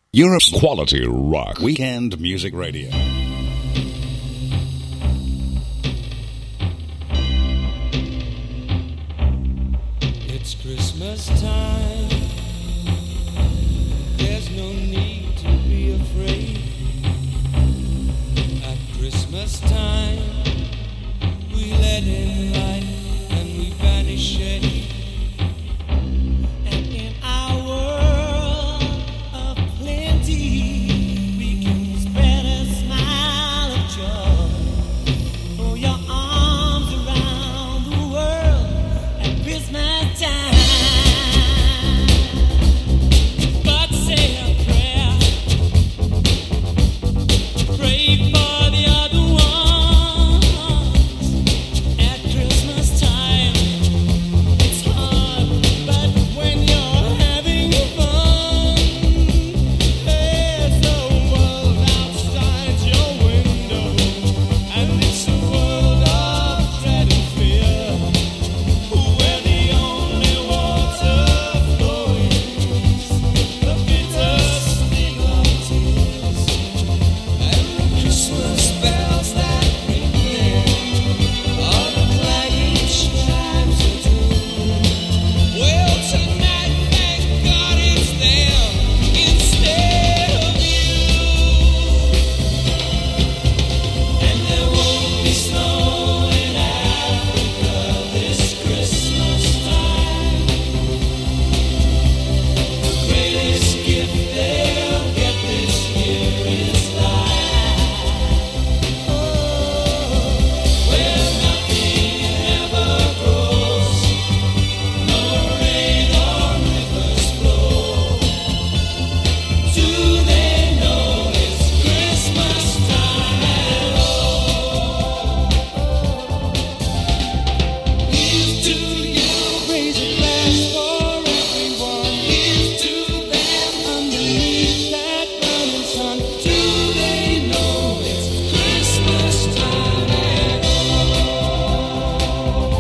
Europe's quality rock weekend music radio. It's Christmas time. There's no need to be afraid. At Christmas time, we let in light and we banish shade. And in our world of plenty, we can spread a smile of joy. Throw your arms around the world at Christmas time. But say a prayer, pray for the other ones. At Christmas time, it's hard, but when you're having fun, there's a world outside your window, and it's a world of dread and fear, where the only water flowing is the bitter sting of tears, and the Christmas bells that ring there are the clanging chimes of doom. Well, tonight, thank God it's them instead of you. And there won't be snow in Africa this Christmas time. The greatest gift they'll get this year is life. Oh, where nothing ever grows, no rain or rivers flow. Do they know it's Christmas time at all? Here's to you, raise a glass for everyone. Here's to them underneath that burning sun. Do they know it's Christmas time at all?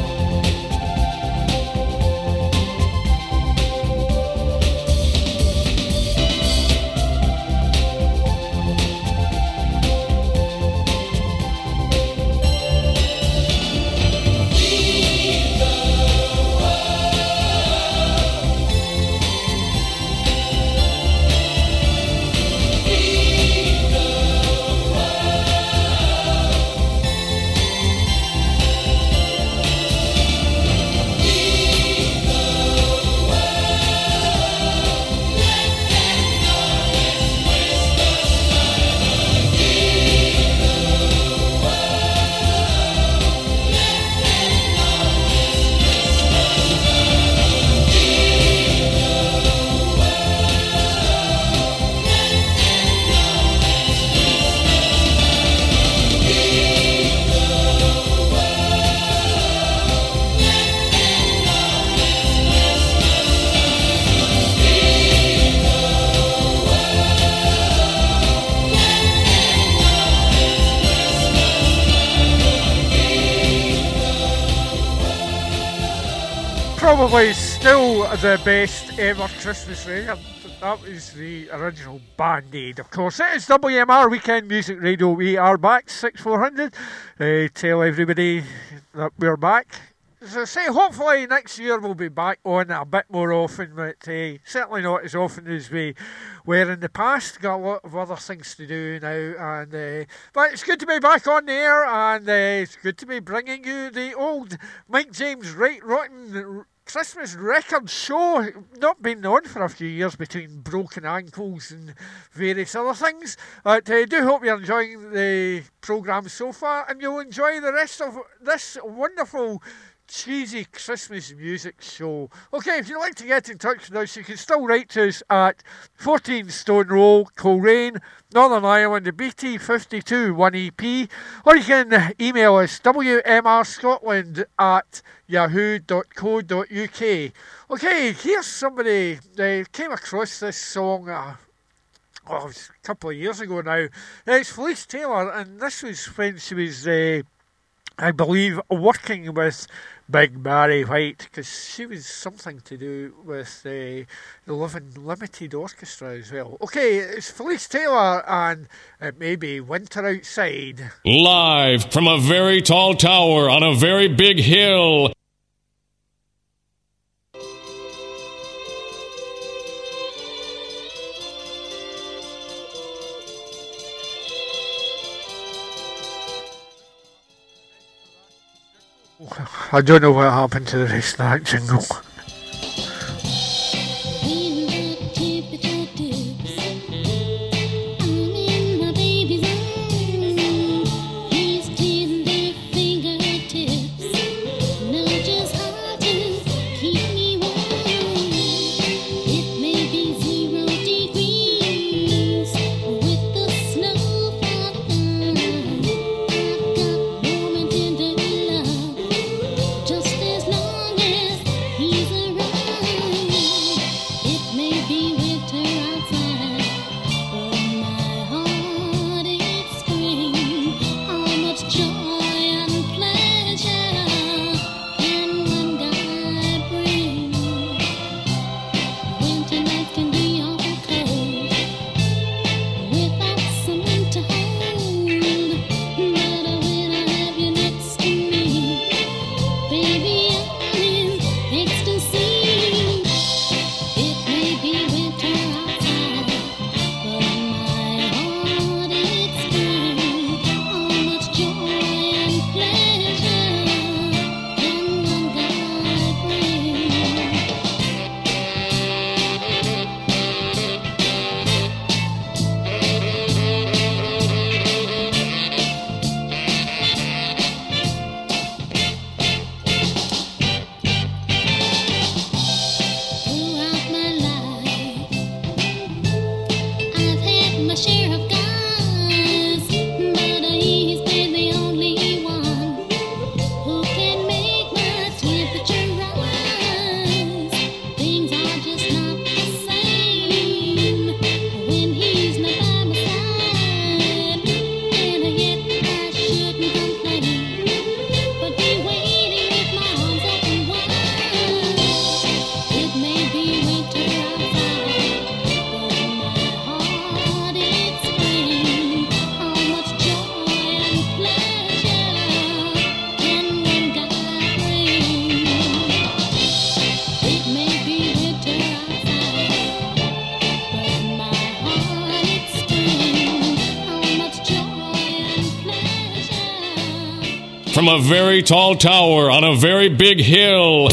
Probably still the best ever Christmas record. That was the original Band-Aid, of course. It is WMR Weekend Music Radio. We are back, 6400. Tell everybody that we're back. As I say, hopefully next year we'll be back on a bit more often, but certainly not as often as we were in the past. Got a lot of other things to do now, and but it's good to be back on the air, and it's good to be bringing you the old Mike James Right Rotten Christmas record show. Not been on for a few years between broken ankles and various other things, but I do hope you're enjoying the programme so far, and you'll enjoy the rest of this wonderful cheesy Christmas music show. Okay, if you'd like to get in touch with us, you can still write to us at 14 Stone Row, Coleraine, Northern Ireland, BT52 1EP, or you can email us wmrscotland at yahoo.co.uk. Okay, here's somebody, they came across this song it was a couple of years ago now. It's Felice Taylor, and this was when she was I believe, working with Big Barry White, because she was something to do with the Living Limited Orchestra as well. Okay, it's Felice Taylor, and it may be winter outside. Live from a very tall tower on a very big hill. I don't know what happened to the rest of that jingle. From a very tall tower on a very big hill.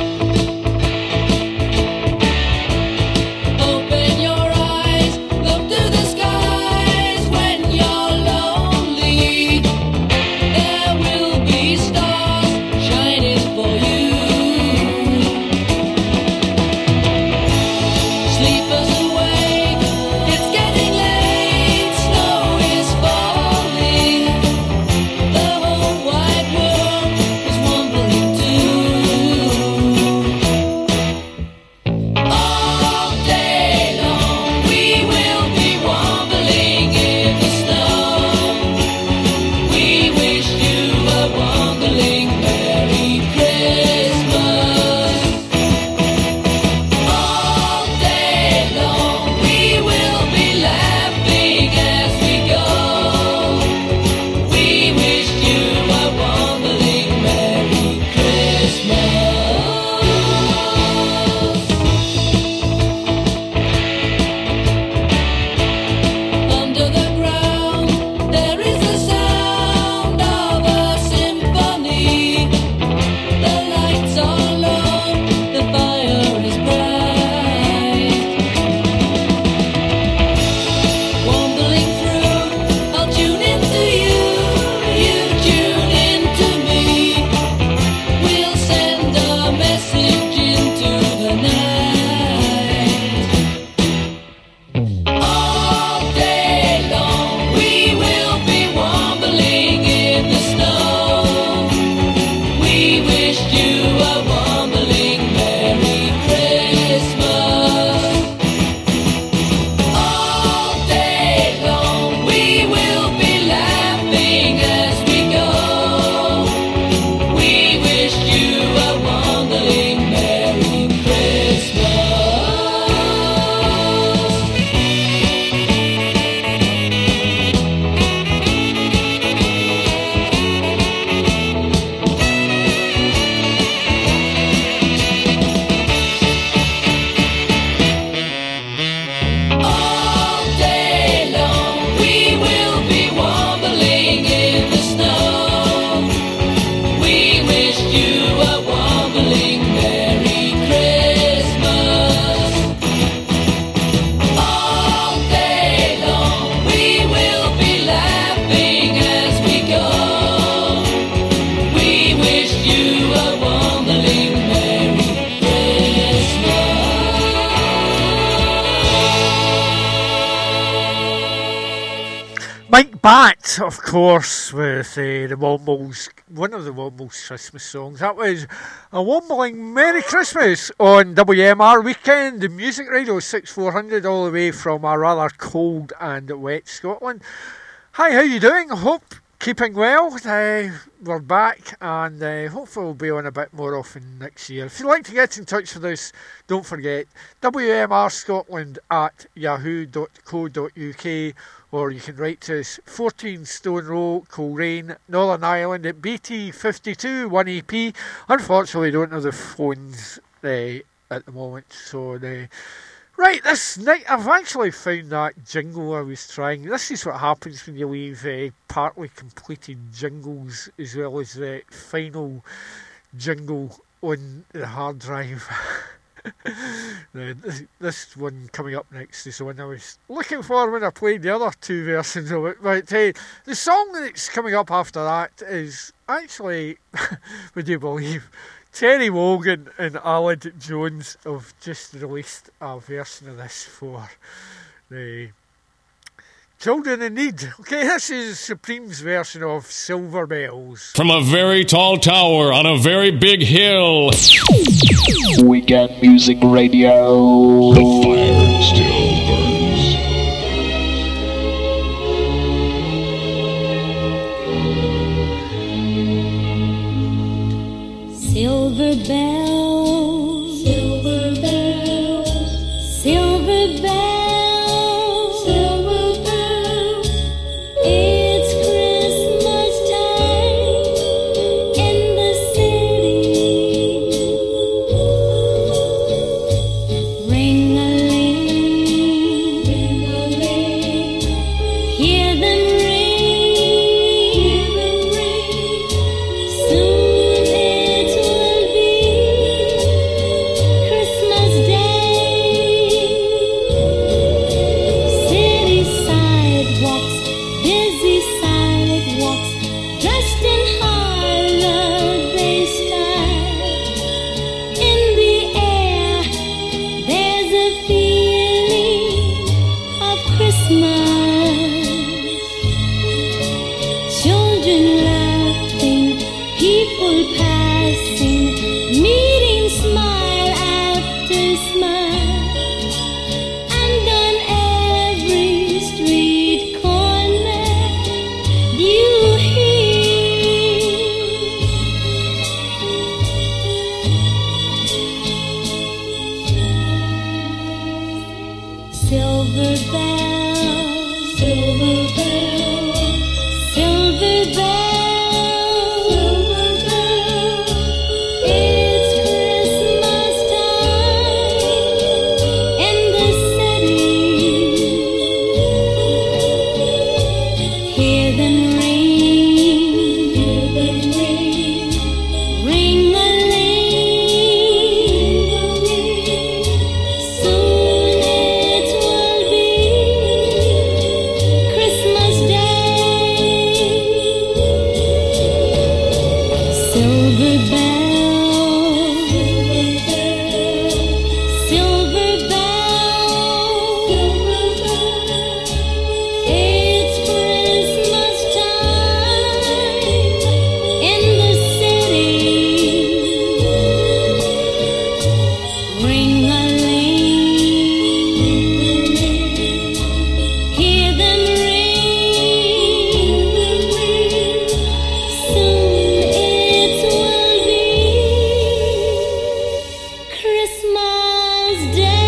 Open your eyes, look Bat, of course, with the Wombles, one of the Wombles Christmas songs. That was a Wombling Merry Christmas on WMR Weekend, the Music Radio 6400, all the way from a rather cold and wet Scotland. Hi, how you doing? Hope keeping well. We're back, and hopefully we'll be on a bit more often next year. If you'd like to get in touch with us, don't forget wmrscotland@yahoo.co.uk, or you can write to us 14 Stone Row, Coleraine, Northern Ireland at BT52 1EP. Unfortunately, we don't have the phones at the moment, so right, this night I've actually found that jingle I was trying. This is what happens when you leave partly completed jingles as well as the final jingle on the hard drive. This one coming up next is the one I was looking for when I played the other two versions of it. But the song that's coming up after that is actually, would you believe, Terry Wogan and Aled Jones have just released a version of this for the children in need. Okay, this is Supreme's version of Silver Bells. From a very tall tower on a very big hill. Weekend Music Radio. The fire still burns. Silver bells, silver bells, silver bells, silver bells. It's Christmas time in the city. Ring-a-ling, ring-a-ling. Hear them ring, soon it will be Christmas Day. City sidewalks, busy sidewalks, dressed in holiday style. In the air, there's a feeling of Christmas. Children laughing, people passing, meeting smile after smile. And on every street corner you hear silver bells, silver bells, silver bells, silver bells. It's Christmas time in the city. Hear them ring, ring-a-ling. Soon it will be Christmas Day. Silver bells, silver bells, it's Christmas time in the city. Ring-a-ling, hear them ring, soon it will be Christmas Day.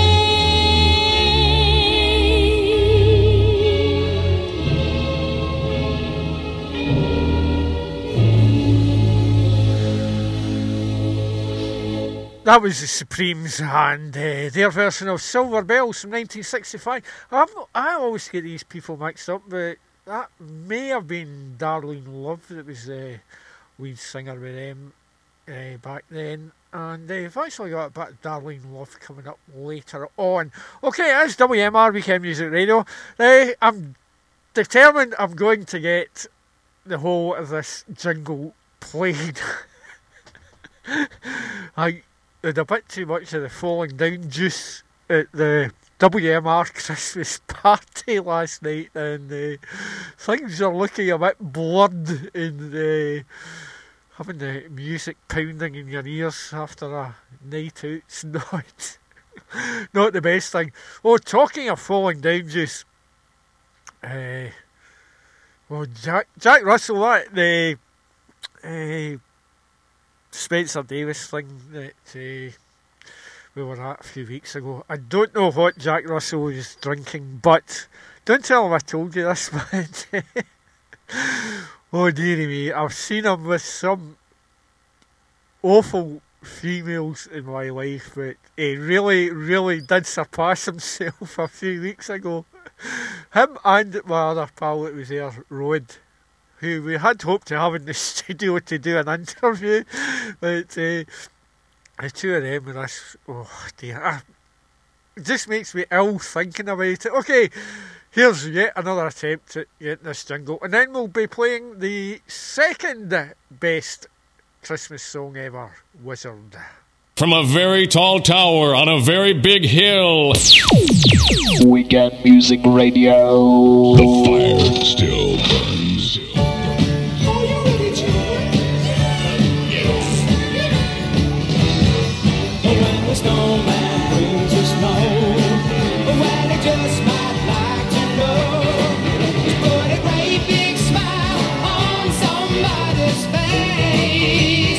That was the Supremes and their version of Silver Bells from 1965. I always get these people mixed up, but that may have been Darlene Love that was the lead singer with them back then. And they've actually got a bit of Darlene Love coming up later on. Okay, it's WMR Weekend Music Radio. I'm determined I'm going to get the whole of this jingle played. I had a bit too much of the falling down juice at the WMR Christmas party last night, and things are looking a bit blurred in having the music pounding in your ears after a night out's not the best thing. Oh, talking of falling down, Juice. Well, Jack Russell, the Spencer Davis thing that we were at a few weeks ago. I don't know what Jack Russell was drinking, but don't tell him I told you this, but oh dearie me, I've seen him with some awful females in my life, but he really, really did surpass himself a few weeks ago. Him and my other pal that was there, Rod, who we had hoped to have in the studio to do an interview, but the two of them with us, oh dear, it just makes me ill thinking about it. Okay, here's yet another attempt at getting this jingle, and then we'll be playing the second best Christmas song ever, Wizard. From a very tall tower on a very big hill. Weekend Music Radio. The fire still burns. When the snowman brings the snow, well, he just might like to know, just put a great big smile on somebody's face.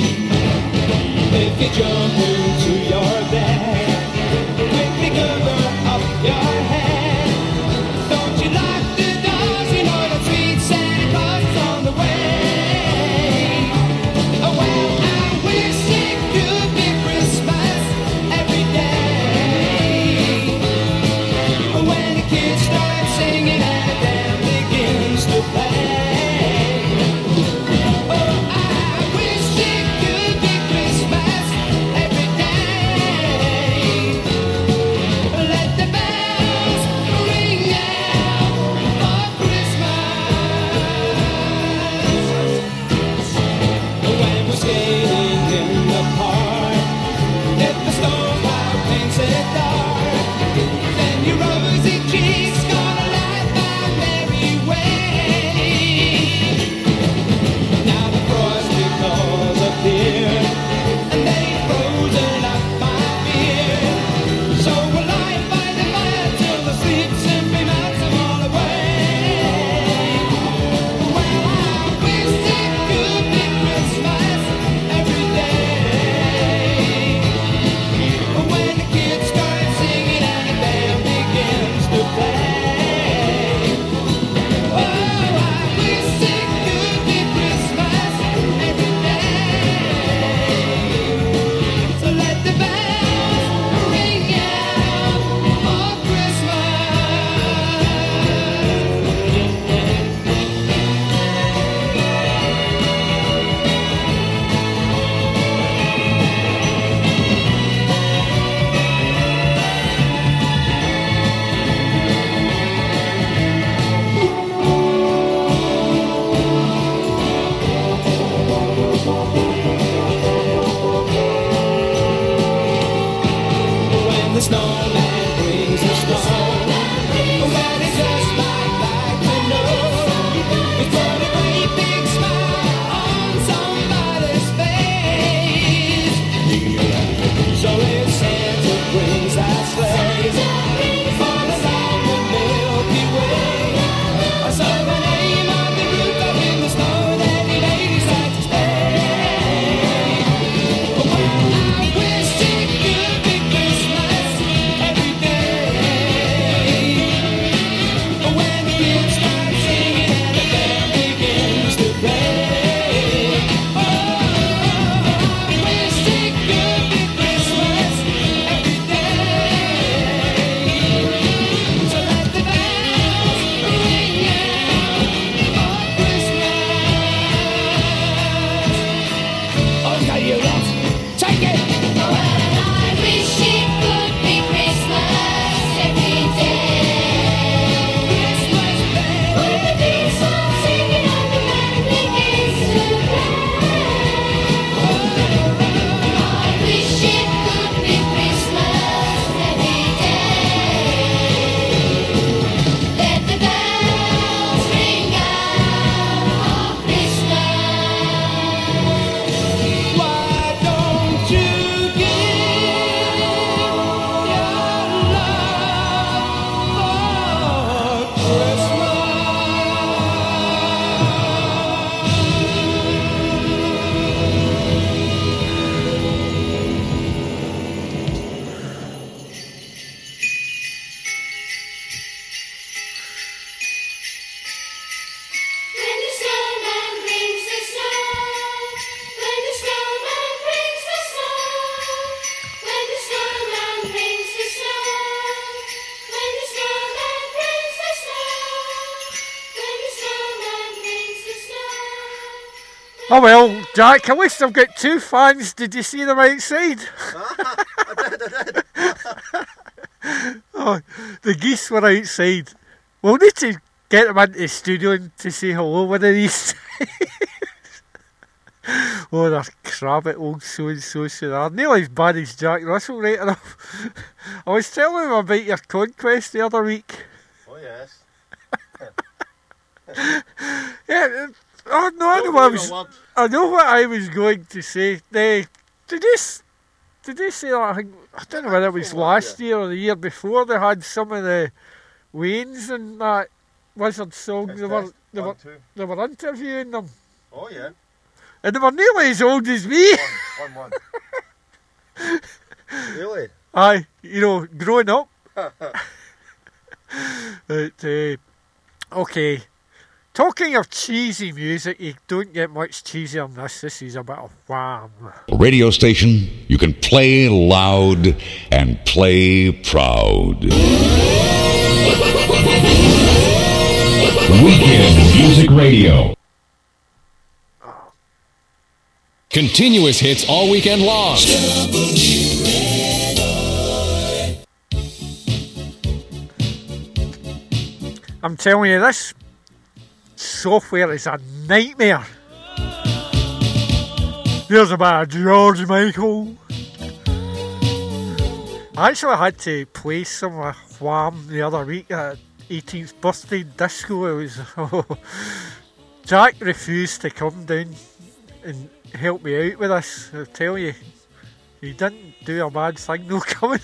If you jump into your bed, quickly cover up your head. Don't you lock the doors, you know the sweet Santa Claus is on the way. Oh, well, I wish it could be Christmas every day. When the kids start singing and the band begins to play. Oh, I wish it could be Christmas every Oh well, Jack, at least I've got two fans. Did you see them outside? Oh, the geese were outside. We'll need to get them into the studio and to say hello one of these days. Oh, they're crabbit old so-and-so, so they're nearly as bad as Jack Russell, right enough. I was telling him about your conquest the other week. Oh, yes. Yeah, oh no, I know what I was going to say. Did you say that? I don't know whether it was last year or the year before. They had some of the Waynes and that Wizard song. They were interviewing them, Oh, yeah. and they were nearly as old as me. One. Really? Aye, growing up. But okay. Talking of cheesy music, you don't get much cheesier than this. This is a bit of Wham. A radio station you can play loud and play proud. Weekend Music Radio. Continuous hits all weekend long. I'm telling you, this software is a nightmare. There's a bit of George Michael. I actually had to play some of Wham the other week at 18th birthday disco. It was Jack refused to come down and help me out with this. I'll tell you, he didn't do a bad thing though coming.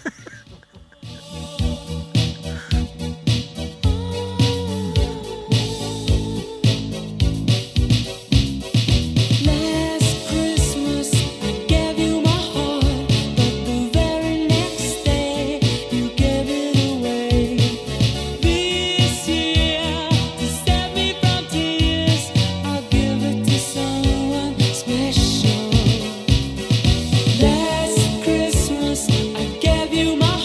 Last Christmas, I gave you my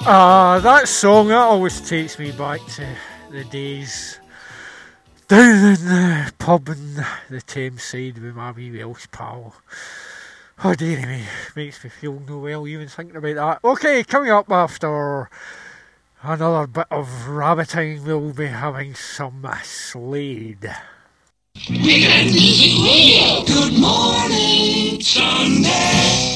That song, that always takes me back to the days down in the pub in the Thames side with my wee Welsh pal. Oh dearie me, makes me feel no well even thinking about that. Okay, coming up after another bit of rabbiting, we'll be having some Slade. Weekend Music Radio. Good morning, Sunday.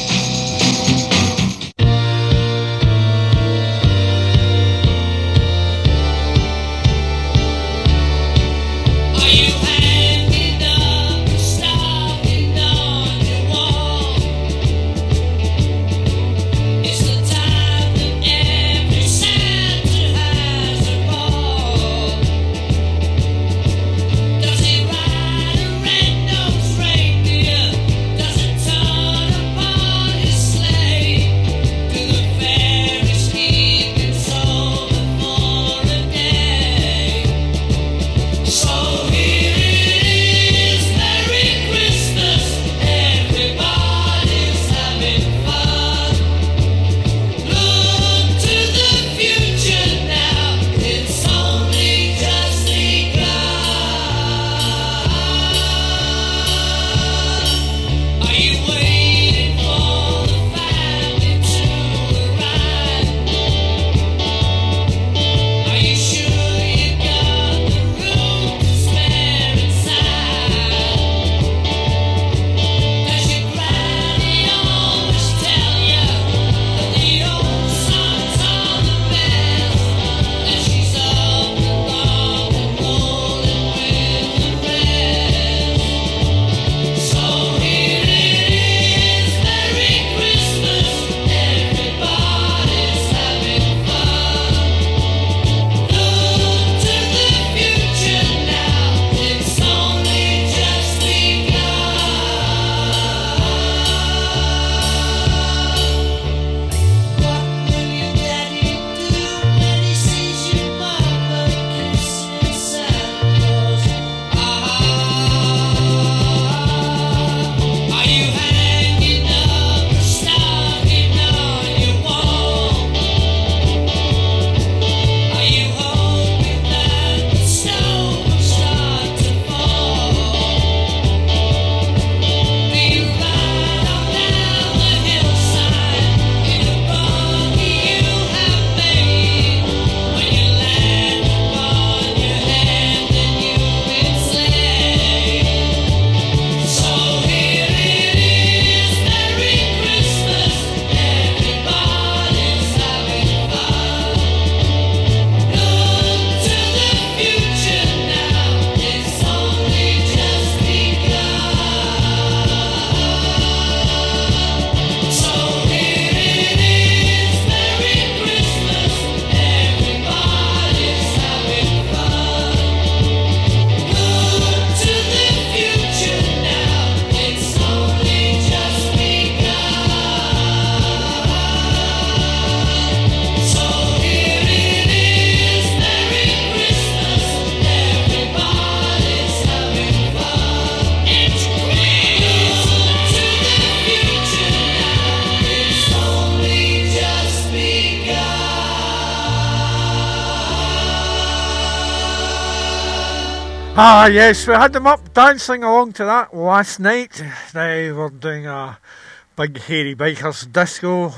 Ah yes, we had them up dancing along to that last night. They were doing a big hairy bikers disco.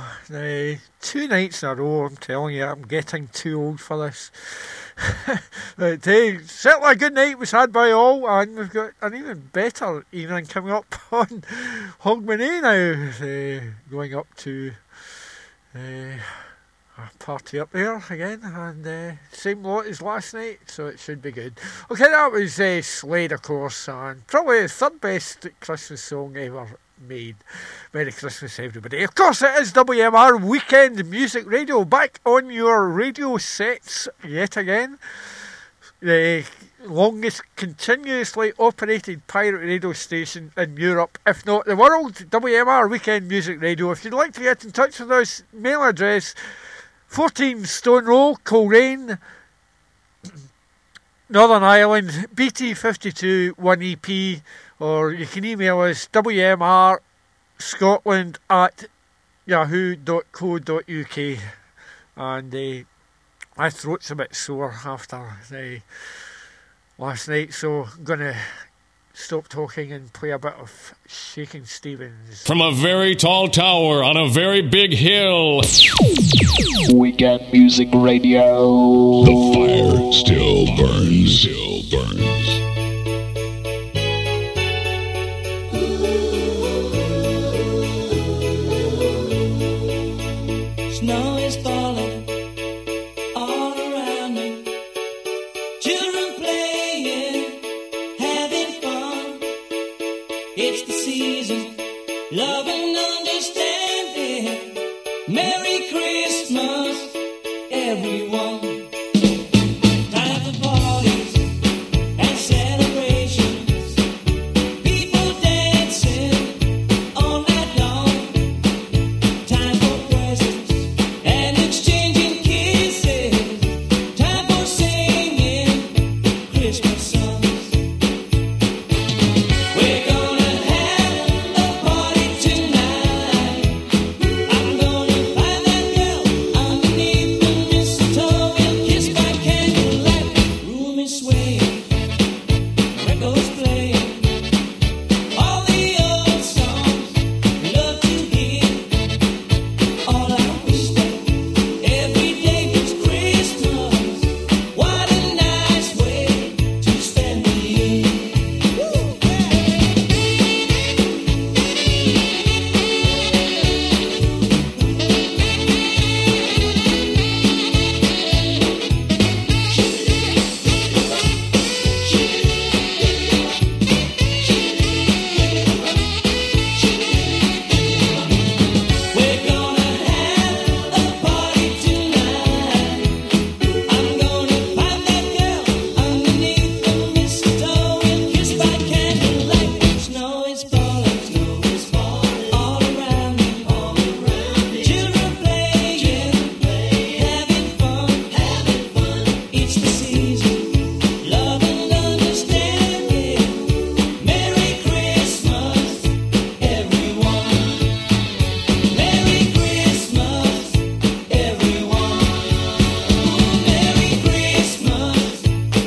2 nights in a row, I'm telling you, I'm getting too old for this. But certainly a good night was had by all, and we've got an even better evening coming up on Hogmanay now, going up to a party up there again, and same lot as last night, so it should be good. Okay, that was Slade, of course, and probably the third best Christmas song ever made. Merry Christmas, everybody. Of course, it is WMR Weekend Music Radio, back on your radio sets yet again. The longest continuously operated pirate radio station in Europe, if not the world, WMR Weekend Music Radio. If you'd like to get in touch with us, mail address 14 Stone Row, Coleraine, Northern Ireland, BT52 1EP, or you can email us wmrscotland@yahoo.co.uk. and my throat's a bit sore after last night, so I'm going to stop talking and play a bit of Shaking Stevens. From a very tall tower on a very big hill. Weekend Music Radio. The fire still burns. Still burns. Snow is falling all around me. Children playing, having fun. It's the season, love and understanding. Merry Christmas, everyone. Time for parties and celebrations. People dancing all night long. Time for presents and exchanging kisses. Time for singing Christmas songs. We're gonna have a party tonight. I'm gonna find that girl underneath the mistletoe and kiss by candlelight. Room is swaying, records playing. All the old songs we love to hear. All I wish that every day was Christmas. What a nice way to spend the year. We're gonna have a party tonight. I'm gonna find that girl underneath the mistletoe and kiss by candlelight. Snow is falling all around me. Children playing, having fun. It's the season, love and understanding. Merry Christmas, everyone. Merry Christmas, everyone. Merry Christmas,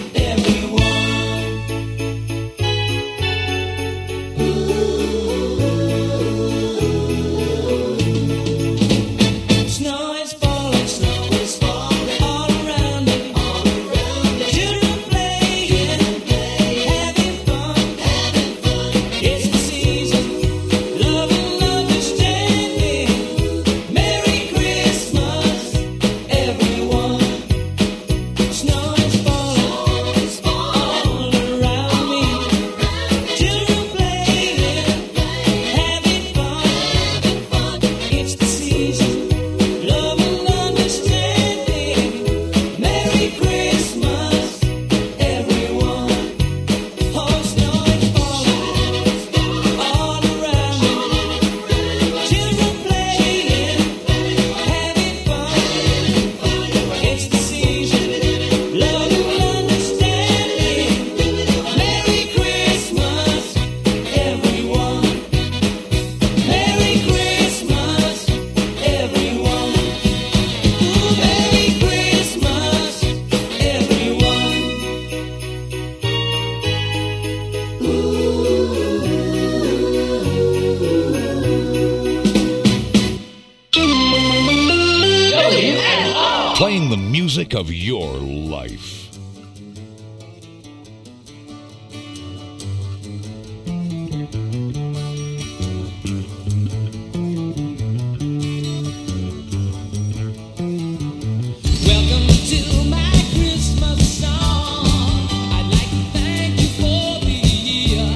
everyone. Snow is falling all around me. Children playing, having fun. It's the season, love and understanding. Merry Christmas, everyone. Snow is falling all around me. Children playing, having fun. It's the season, love and understanding. Merry Christmas, everyone. Oh, snow is falling all around me. Children playing, having fun. It's the season, love and understanding. Merry Christmas, everyone. Merry Christmas, everyone. Ooh, Merry Christmas, everyone. Playing the music of your life. Welcome to my Christmas song. I'd like to thank you for the year.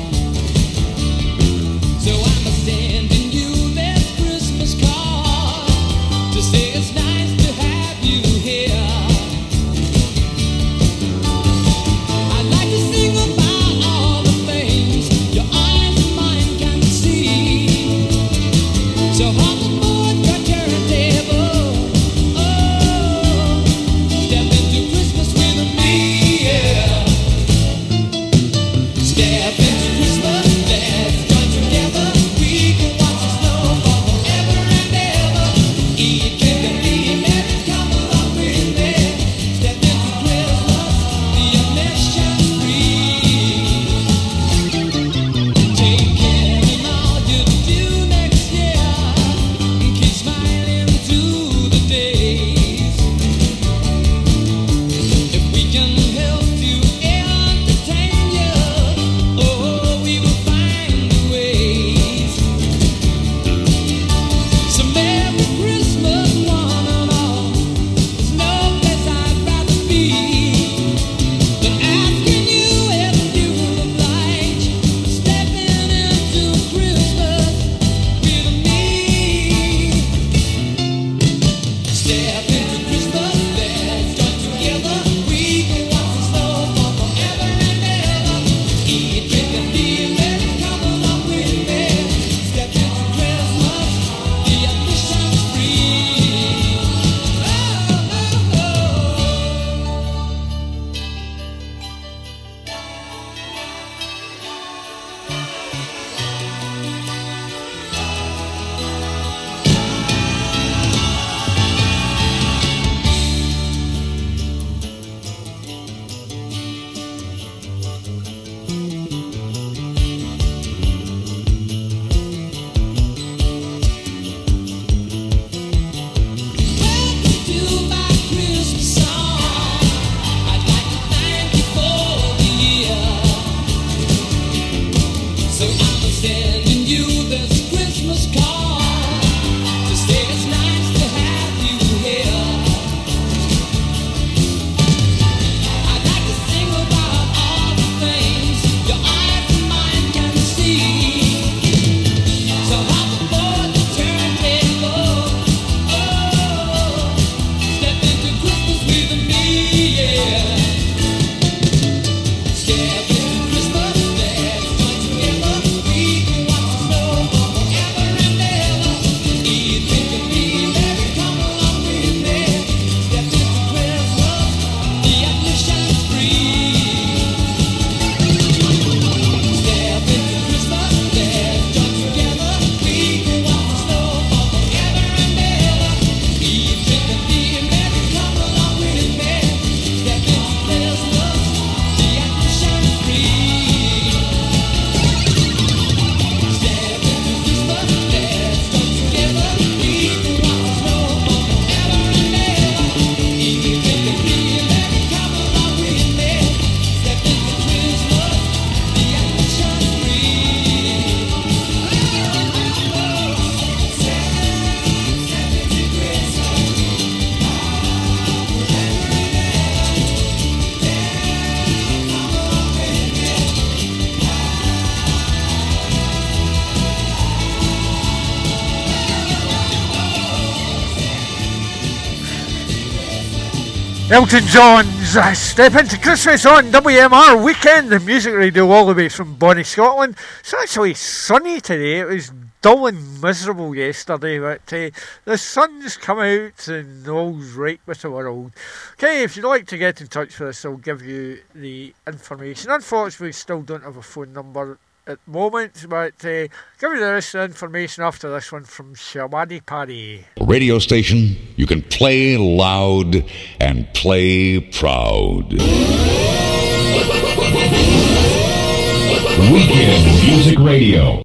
So I'm sending you this Christmas card to say it's nice to have you here. Elton John's Step Into Christmas on WMR Weekend, the music radio all the way from Bonnie, Scotland. It's actually sunny today. It was dull and miserable yesterday, but the sun's come out and all's right with the world. Okay, if you'd like to get in touch with us, I'll give you the information. Unfortunately, we still don't have a phone number at the moment, but give you the rest of the information after this one from Shawadi Paddy. A radio station you can play loud and play proud. Weekend Music Radio.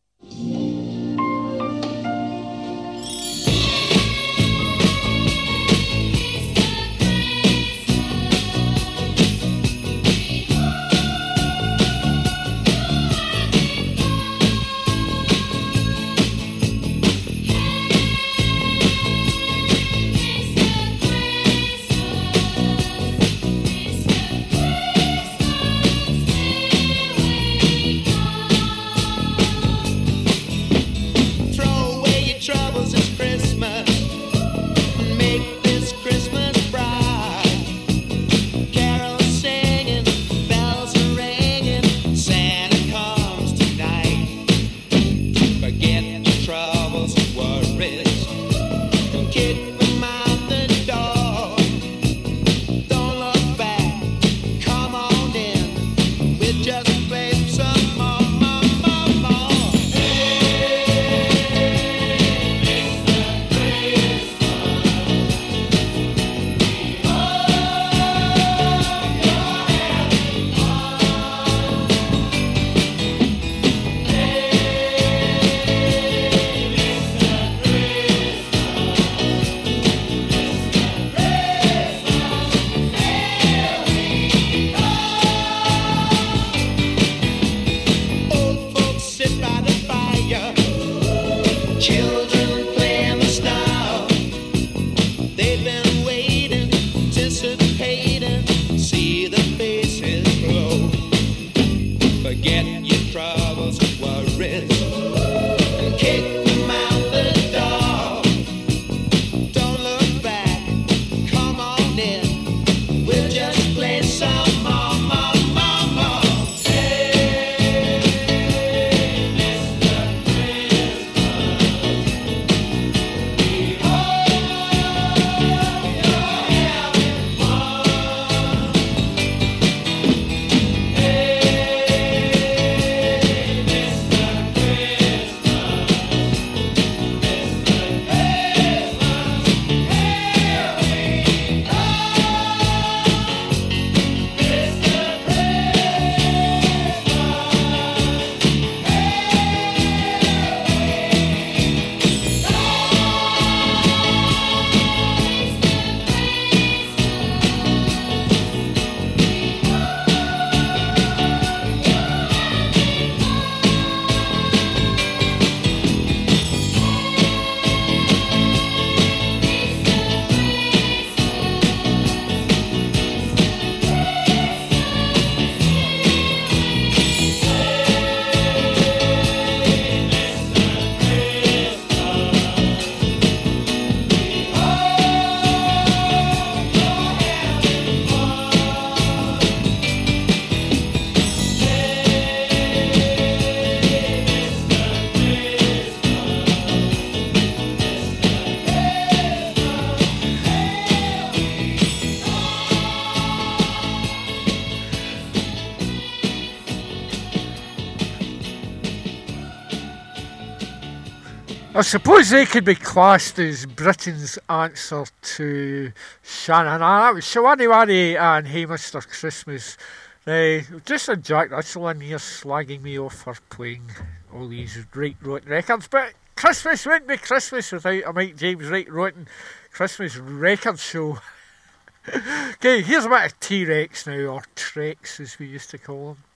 I suppose they could be classed as Britain's answer to Shannon. That was Shawadi Waddy and Hey Mr. Christmas. Just a Jack Russell in here slagging me off for playing all these right rotten records. But Christmas wouldn't be Christmas without a Mike James right rotten Christmas record show. Okay, here's a bit of T-Rex now, or Trex as we used to call them.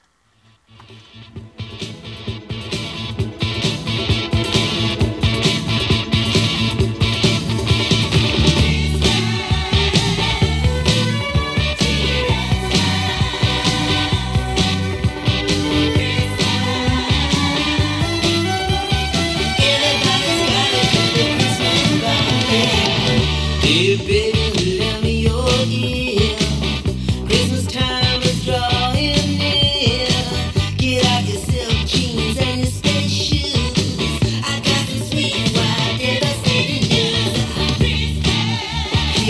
Hey baby, lend me your ear.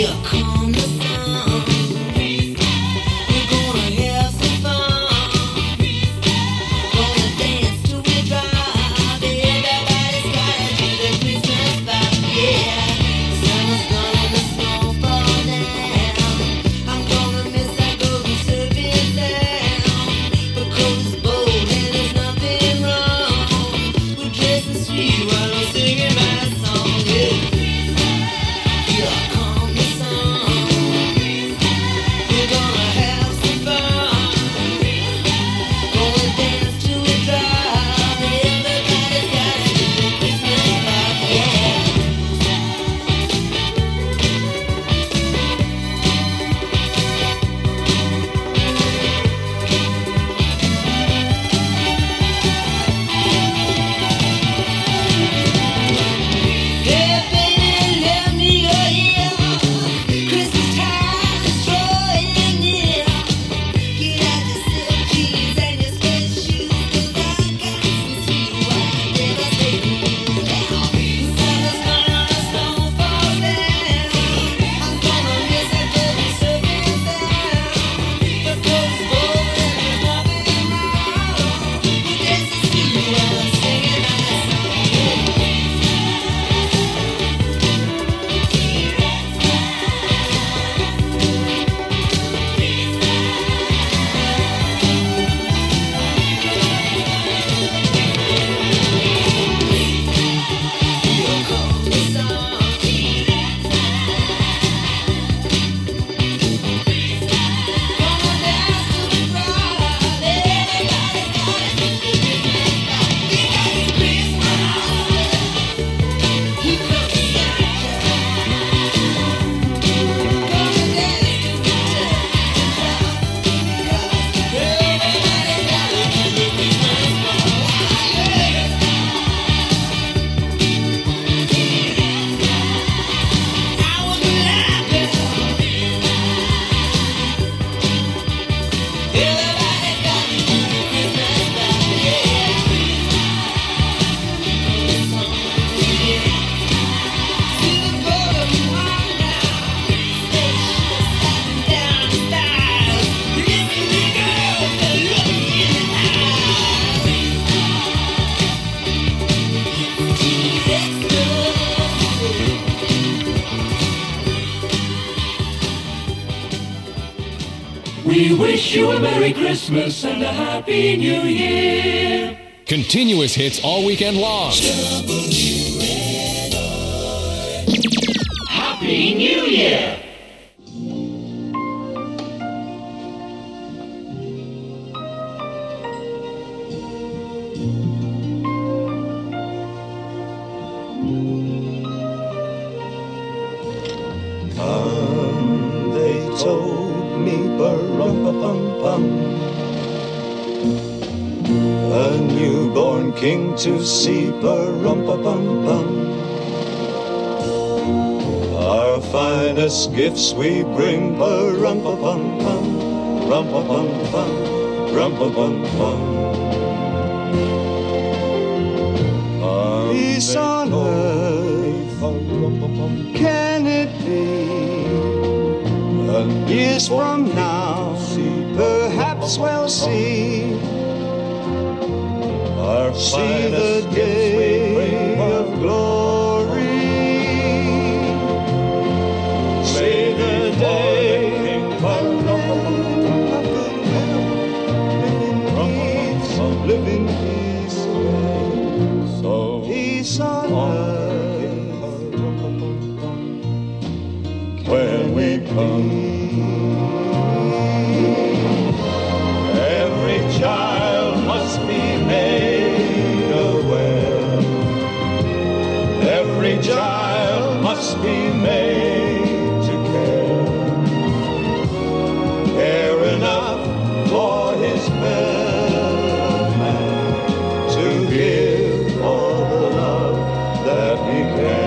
We wish you a Merry Christmas and a Happy New Year. Continuous hits all weekend long. Happy New Year! They told me ba-rum-pa-pum-pum, a newborn king to see ba-rum-pa-pum-pum. Our finest gifts we bring ba-rum-pa-pum-pum, rum-pa-pum-pum, rum-pa-pum-pum. Peace on earth, can it be? Years from now, perhaps we'll see the day of glory. See the day of live in peace, so peace on earth when we come. Child must be made aware. Every child must be made to care enough for his fellow man, to give all the love that he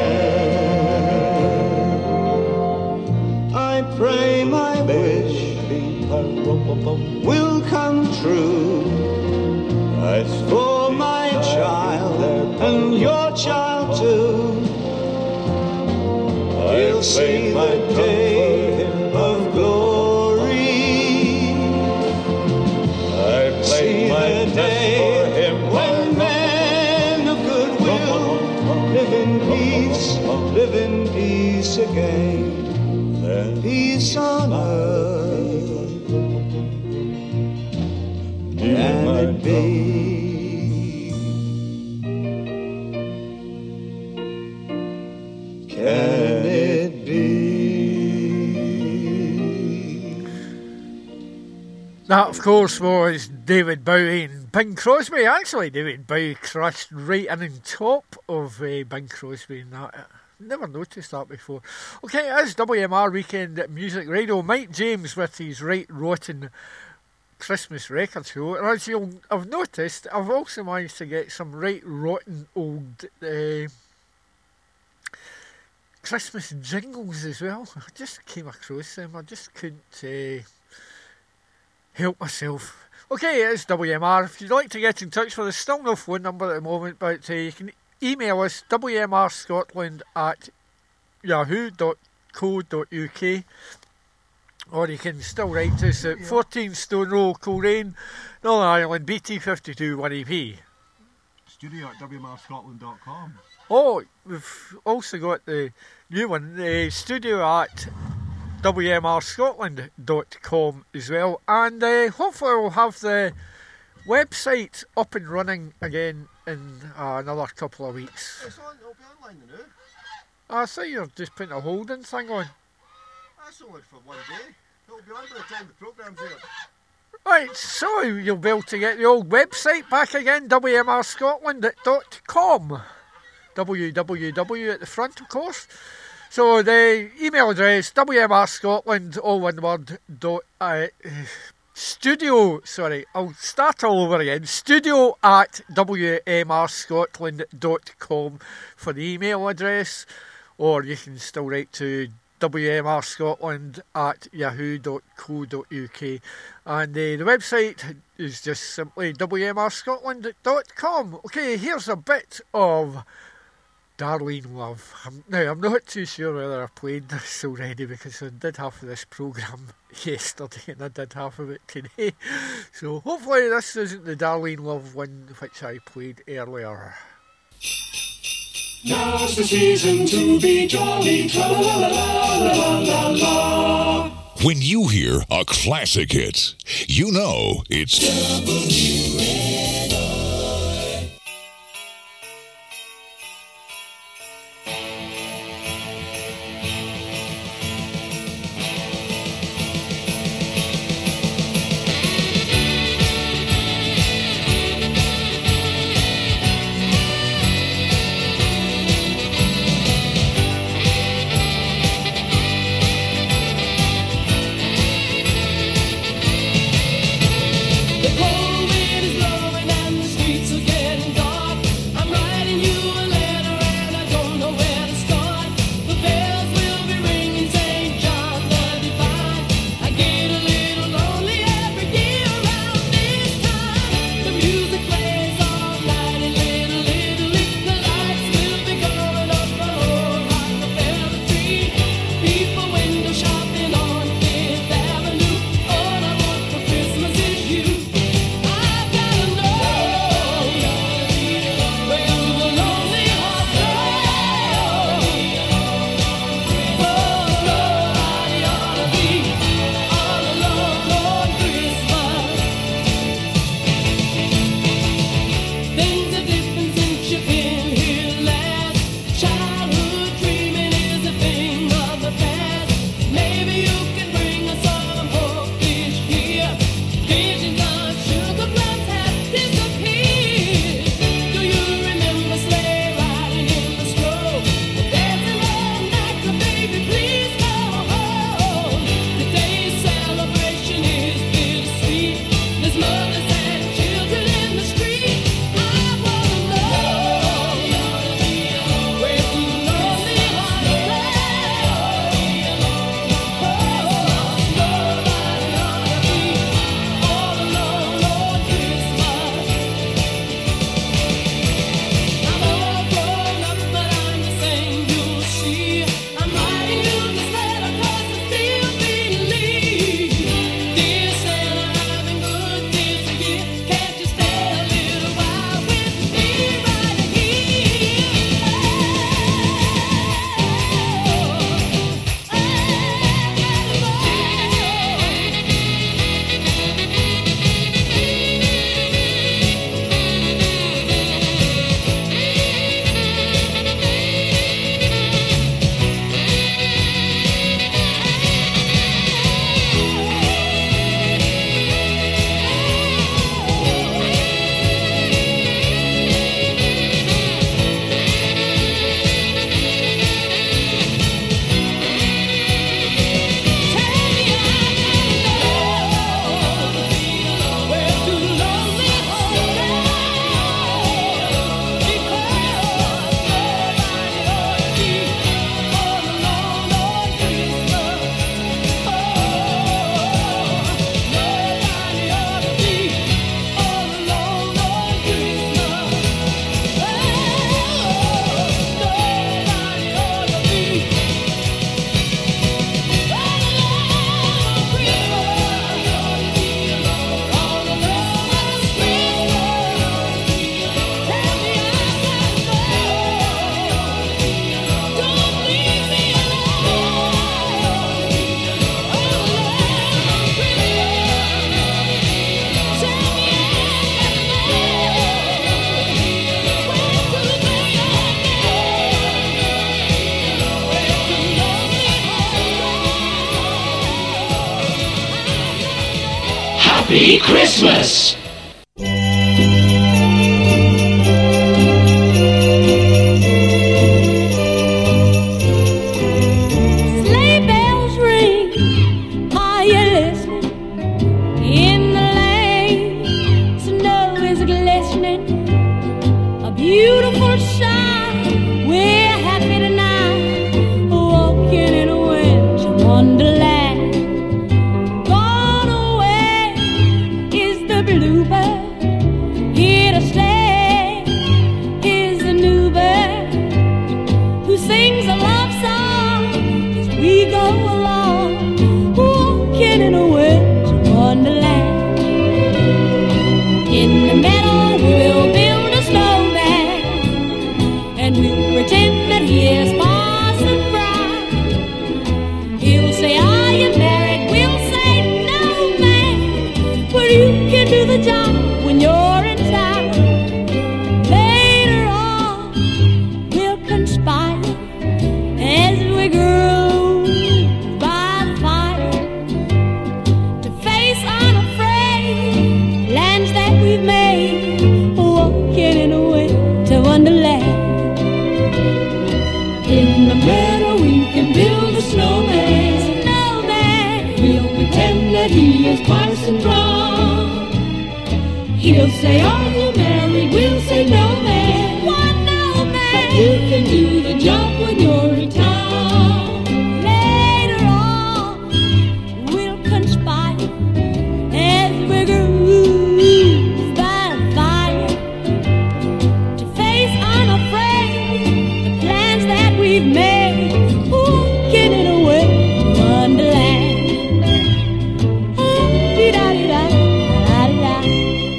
can. I pray my wish will come true. As for my child and your child too, he'll see the day peace on earth. Can it be? Can it be? That, of course, was David Bowie and Bing Crosby. Actually, David Bowie crashed right in on top of Bing Crosby and that. Never noticed that before. Okay, it is WMR Weekend Music Radio. Mike James with his Right Rotten Christmas record show. And as you'll have noticed, I've also managed to get some right rotten old Christmas jingles as well. I just came across them. I just couldn't help myself. Okay, it is WMR. If you'd like to get in touch with us, still no phone number at the moment, but you can email us wmrscotland@yahoo.co.uk, or you can still write to us at 14 Stone Row, Coleraine, Northern Ireland, BT52 1EP. Studio at wmrscotland.com. Oh, we've also got the new one, the studio at wmrscotland.com as well, and hopefully we'll have the website up and running again in another couple of weeks. It's on, it'll be online now. I thought you were just putting a holding thing on. That's only for one day. It'll be on by the time the programme's there. Right, so you'll be able to get the old website back again, wmrscotland.com. www at the front, of course. So the email address, wmrscotland, all one word, studio, sorry, I'll start all over again, studio at wmrscotland.com for the email address, or you can still write to wmrscotland@yahoo.co.uk, and the website is just simply wmrscotland.com. Okay, here's a bit of Darlene Love. Now, I'm not too sure whether I played this already, because I did half of this programme yesterday and I did half of it today. So hopefully this isn't the Darlene Love one which I played earlier. Now's the season to be jolly, tra-la-la-la-la-la-la-la. When you hear a classic hit, you know it's The cold wind is blowing Happy Christmas! Sleigh bells ring, are you listening? In the lane, snow is glistening, a beautiful sight. We're happy tonight, walking in a winter wonderland. Gone away is the bluebird, here to stay is the new bird who sings a love song as we go along, walking in a winter wonderland. In the meadow we'll build a snowman, and we'll pretend that he is Parson Brown. He'll say, are you married? We'll say, no, man, but you can do the job when you're in town. Later on, we'll conspire as we groove by the fire to face unafraid lands that we've made, walking in a winter wonderland. In the meadow we can build a snowman. We'll pretend that he is Parson Brown. He'll say, are you married? We'll say, no, man. Why, no, man? But you can do the job when you're in town. Later on, we'll conspire as we groove by the fire to face unafraid the plans that we've made, walking in a winter wonderland. Dee-da-dee-da-da-da-da.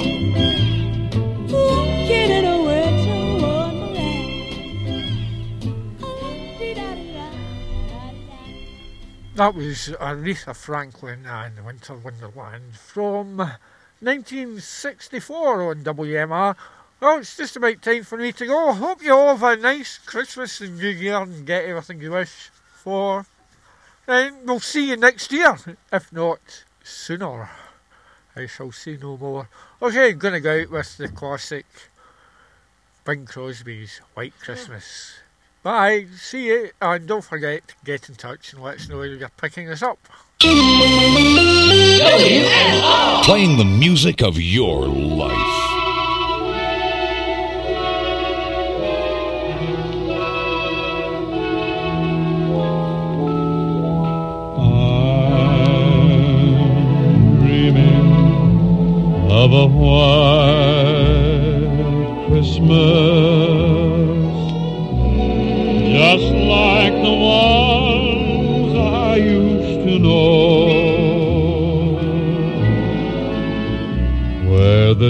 Walking in a winter wonderland. Dee-da-dee-da-da-da-da. That was Aretha Franklin and Winter Wonderland from 1964 on WMR. Well, it's just about time for me to go. Hope you all have a nice Christmas and New Year and get everything you wish for. And we'll see you next year, if not sooner. I shall say no more. Okay, I'm going to go out with the classic Bing Crosby's White Christmas. Bye, see you, and don't forget to get in touch and let us know if you're picking us up. Playing the music of your life. Of a white Christmas, just like the ones I used to know, where the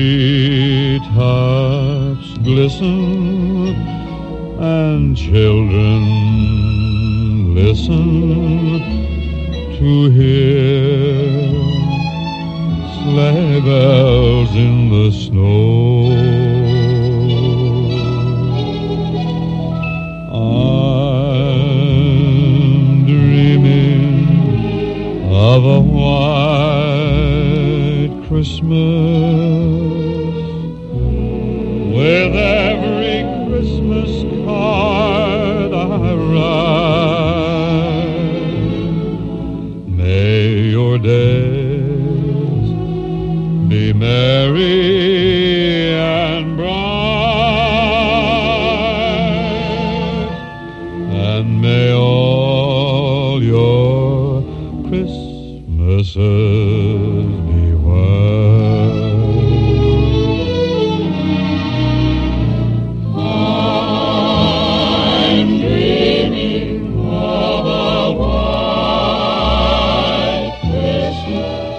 treetops glisten and children listen to hear sleigh bells in the snow. I'm dreaming of a white Christmas, with every Christmas card I write. May your day be merry and bright, and may all your Christmases be white. I'm dreaming of a white Christmas,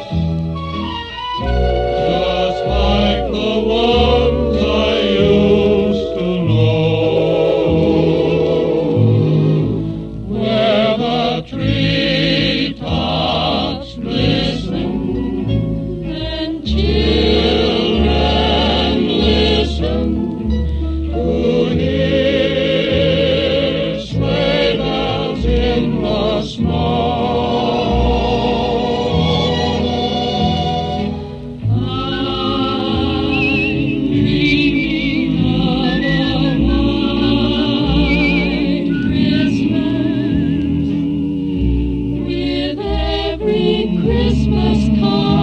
just like the ones I used to know, where the treetops glisten Christmas card.